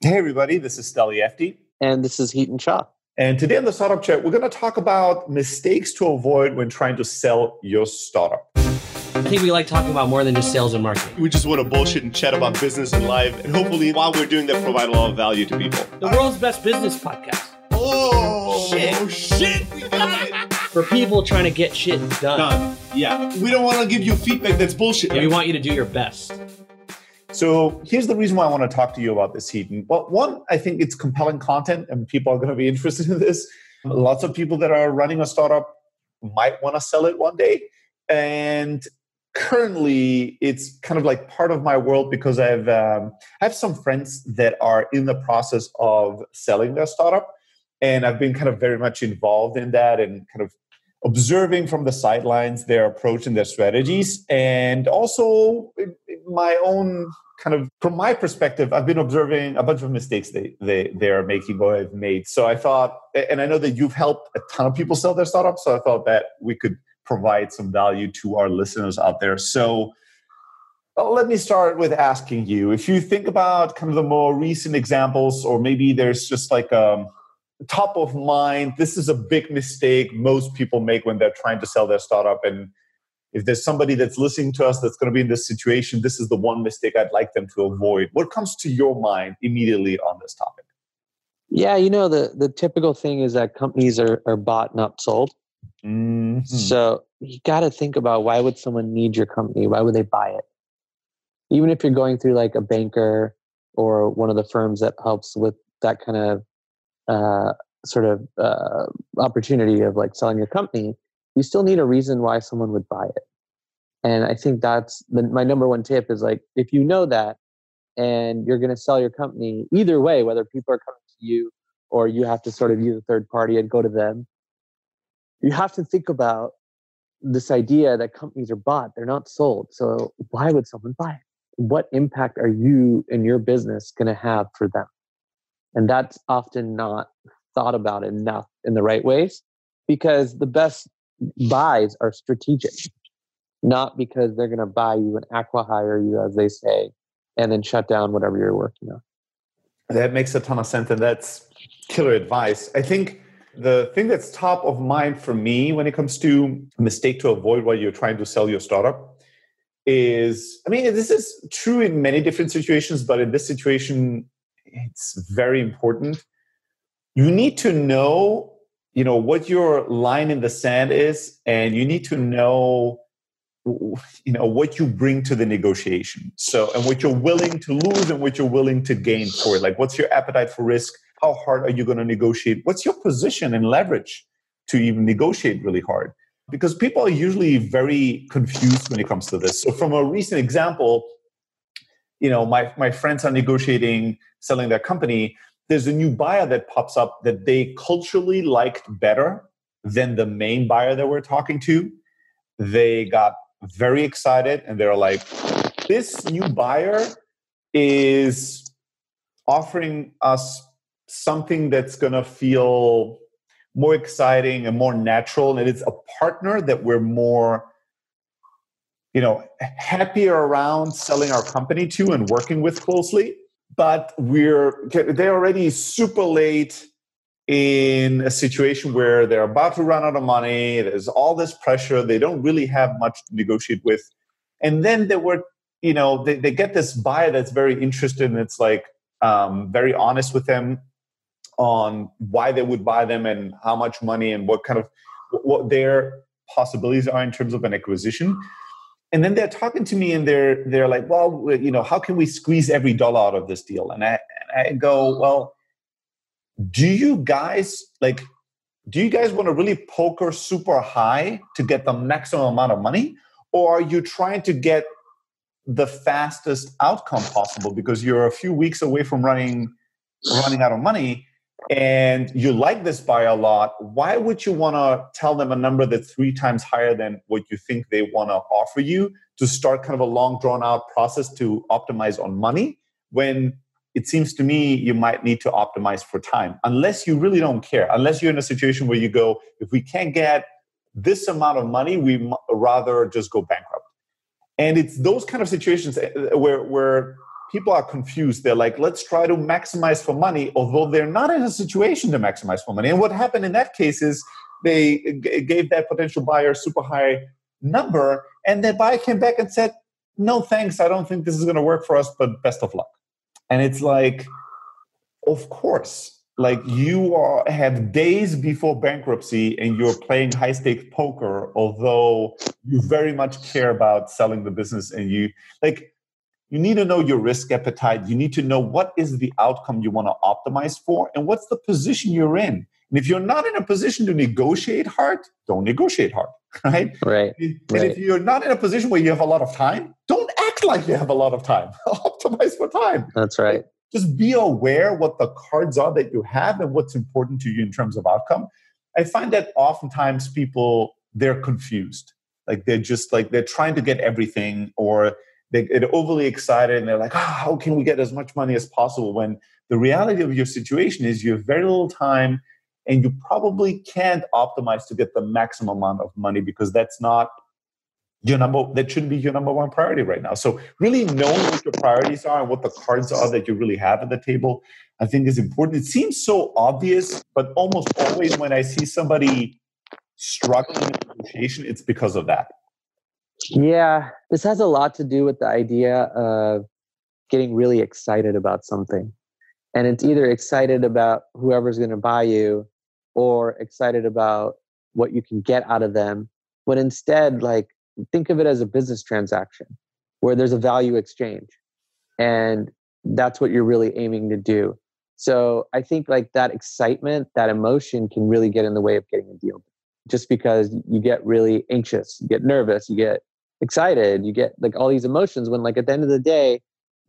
Hey, everybody, this is Steli Efti. And this is Heaton Shah. And today on the Startup Chat, we're going to talk about mistakes to avoid when trying to sell your startup. I think we like talking about more than just sales and marketing. We just want to bullshit and chat about business and life. And hopefully, while we're doing that, provide a lot of value to people. The world's best business podcast. Oh, shit. We got it. For people trying to get shit done. Yeah. We don't want to give you feedback that's bullshit. Yeah, we want you to do your best. So here's the reason why I want to talk to you about this, Heaton. Well, one, I think it's compelling content and people are going to be interested in this. Lots of people that are running a startup might want to sell it one day. And currently, it's kind of like part of my world because I have some friends that are in the process of selling their startup. And I've been kind of very much involved in that and kind of observing from the sidelines their approach and their strategies. And also in my own kind of, from my perspective, I've been observing a bunch of mistakes they are making or have made. So I thought, and I know that you've helped a ton of people sell their startups, so I thought that we could provide some value to our listeners out there. So let me start with asking you, if you think about kind of the more recent examples, or maybe there's just like top of mind, this is a big mistake most people make when they're trying to sell their startup. And if there's somebody that's listening to us that's going to be in this situation, this is the one mistake I'd like them to avoid. What comes to your mind immediately on this topic? Yeah, the typical thing is that companies are bought, not sold. Mm-hmm. So you got to think about, why would someone need your company? Why would they buy it? Even if you're going through like a banker or one of the firms that helps with that kind of opportunity of like selling your company, you still need a reason why someone would buy it. And I think that's my number one tip is like, if you know that and you're going to sell your company, either way, whether people are coming to you or you have to sort of use a third party and go to them, you have to think about this idea that companies are bought, they're not sold. So why would someone buy it? What impact are you and your business going to have for them? And that's often not thought about enough in the right ways, because the best buys are strategic, not because they're going to buy you and acqui-hire you, as they say, and then shut down whatever you're working on. That makes a ton of sense, and that's killer advice. I think the thing that's top of mind for me when it comes to a mistake to avoid while you're trying to sell your startup is, I mean, this is true in many different situations, but in this situation, it's very important. You need to know, what your line in the sand is, and you need to know, what you bring to the negotiation. So, and what you're willing to lose and what you're willing to gain for it. Like, what's your appetite for risk? How hard are you going to negotiate? What's your position and leverage to even negotiate really hard? Because people are usually very confused when it comes to this. So from a recent example, my friends are negotiating, selling their company. There's a new buyer that pops up that they culturally liked better than the main buyer that we're talking to. They got very excited and they're like, this new buyer is offering us something that's going to feel more exciting and more natural. And it's a partner that we're more, happier around selling our company to and working with closely. But they're already super late in a situation where they're about to run out of money. There's all this pressure. They don't really have much to negotiate with. And then they get this buyer that's very interested, and it's like very honest with them on why they would buy them and how much money and what their possibilities are in terms of an acquisition. And then they're talking to me and they're like, well, how can we squeeze every dollar out of this deal? And I go, well, do you guys want to really poker super high to get the maximum amount of money? Or are you trying to get the fastest outcome possible because you're a few weeks away from running out of money and you like this buyer a lot? Why would you want to tell them a number that's 3 times higher than what you think they want to offer you to start kind of a long drawn out process to optimize on money, when it seems to me you might need to optimize for time, unless you really don't care, unless you're in a situation where you go, if we can't get this amount of money, we rather just go bankrupt. And it's those kind of situations where people are confused. They're like, let's try to maximize for money, although they're not in a situation to maximize for money. And what happened in that case is they gave that potential buyer a super high number, and that buyer came back and said, no, thanks, I don't think this is going to work for us, but best of luck. And it's like, of course, like have days before bankruptcy and you're playing high stakes poker, although you very much care about selling the business, and you need to know your risk appetite. You need to know what is the outcome you want to optimize for and what's the position you're in. And if you're not in a position to negotiate hard, don't negotiate hard, right? Right. And if you're not in a position where you have a lot of time, don't act like you have a lot of time. Optimize for time. That's right. Just be aware what the cards are that you have and what's important to you in terms of outcome. I find that oftentimes people, they're confused. Like they're trying to get everything, or they get overly excited and they're like, how can we get as much money as possible? When the reality of your situation is you have very little time and you probably can't optimize to get the maximum amount of money, because that's not that shouldn't be your number one priority right now. So really knowing what your priorities are and what the cards are that you really have at the table, I think is important. It seems so obvious, but almost always when I see somebody struggling in negotiation, it's because of that. Yeah, this has a lot to do with the idea of getting really excited about something. And it's either excited about whoever's going to buy you or excited about what you can get out of them. When instead, like, think of it as a business transaction where there's a value exchange. And that's what you're really aiming to do. So I think like that excitement, that emotion can really get in the way of getting a deal. Just because you get really anxious, you get nervous, you get excited, you get like all these emotions when like at the end of the day,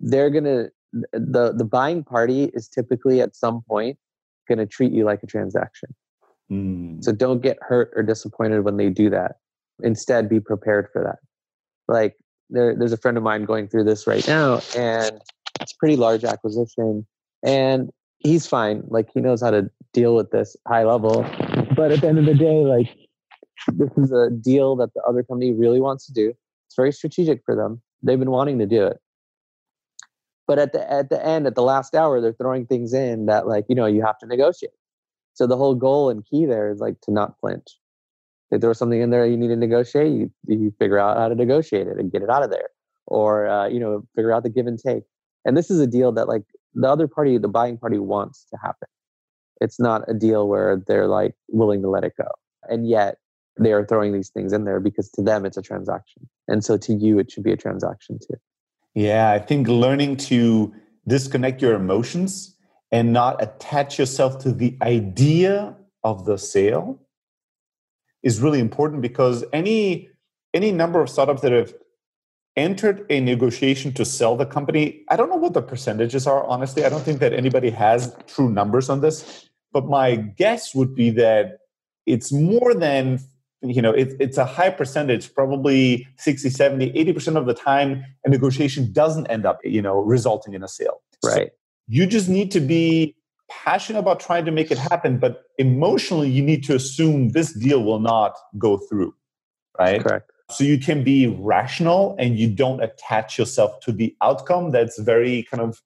the buying party is typically at some point going to treat you like a transaction. So don't get hurt or disappointed when they do that. Instead, be prepared for that. Like there's a friend of mine going through this right now, and it's a pretty large acquisition, and he's fine. Like he knows how to deal with this high level. But at the end of the day, like this is a deal that the other company really wants to do. It's very strategic for them. They've been wanting to do it. But at the end, at the last hour, they're throwing things in that like, you have to negotiate. So the whole goal and key there is like to not flinch. If there was something in there you need to negotiate, you figure out how to negotiate it and get it out of there, or figure out the give and take. And this is a deal that like the other party, the buying party, wants to happen. It's not a deal where they're like willing to let it go, and yet they are throwing these things in there because to them it's a transaction, and so to you it should be a transaction too. Yeah, I think learning to disconnect your emotions and not attach yourself to the idea of the sale is really important, because any number of startups that have entered a negotiation to sell the company, I don't know what the percentages are, honestly. I don't think that anybody has true numbers on this, but my guess would be that it's more than, it's a high percentage, probably 60, 70, 80% of the time a negotiation doesn't end up, resulting in a sale. Right. So you just need to be passionate about trying to make it happen, but emotionally you need to assume this deal will not go through, right? Correct. So you can be rational and you don't attach yourself to the outcome that's very kind of,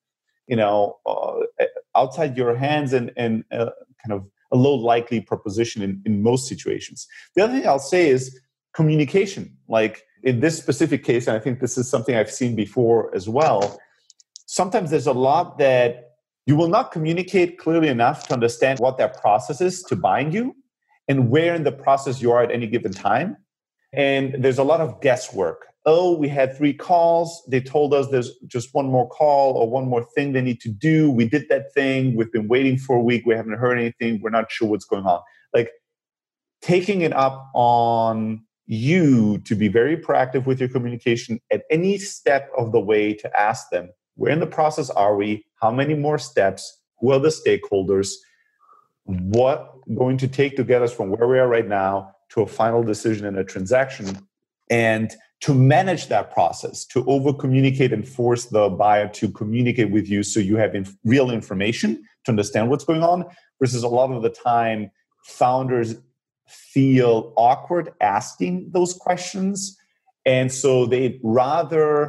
outside your hands and kind of a low likely proposition in most situations. The other thing I'll say is communication. Like in this specific case, and I think this is something I've seen before as well, sometimes there's a lot that you will not communicate clearly enough to understand what their process is to buying you and where in the process you are at any given time. And there's a lot of guesswork. Oh, we had 3 calls. They told us there's just one more call or one more thing they need to do. We did that thing. We've been waiting for a week. We haven't heard anything. We're not sure what's going on. Like taking it up on you to be very proactive with your communication at any step of the way to ask them, where in the process are we? How many more steps? Who are the stakeholders? What going to take to get us from where we are right now to a final decision in a transaction? And to manage that process, to over-communicate and force the buyer to communicate with you so you have real information to understand what's going on, versus a lot of the time, founders feel awkward asking those questions. And so they'd rather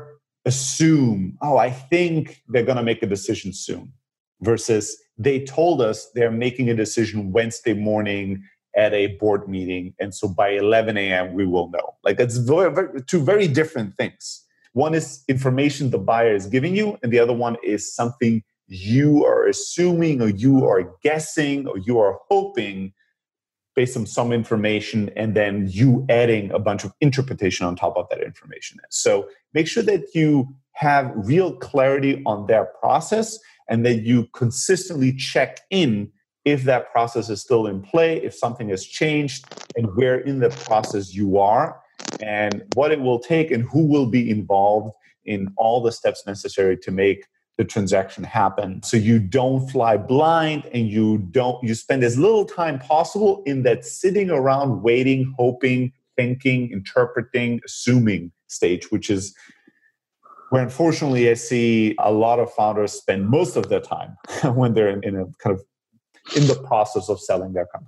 assume, oh, I think they're going to make a decision soon, versus they told us they're making a decision Wednesday morning at a board meeting. And so by 11 a.m., we will know. Like, that's two very different things. One is information the buyer is giving you, and the other one is something you are assuming, or you are guessing, or you are hoping based on some information, and then you adding a bunch of interpretation on top of that information. So make sure that you have real clarity on their process, and that you consistently check in if that process is still in play, if something has changed, and where in the process you are, and what it will take, and who will be involved in all the steps necessary to make the transaction happen. So you don't fly blind, and you spend as little time possible in that sitting around waiting, hoping, thinking, interpreting, assuming stage, which is where unfortunately I see a lot of founders spend most of their time when they're in a kind of in the process of selling their company.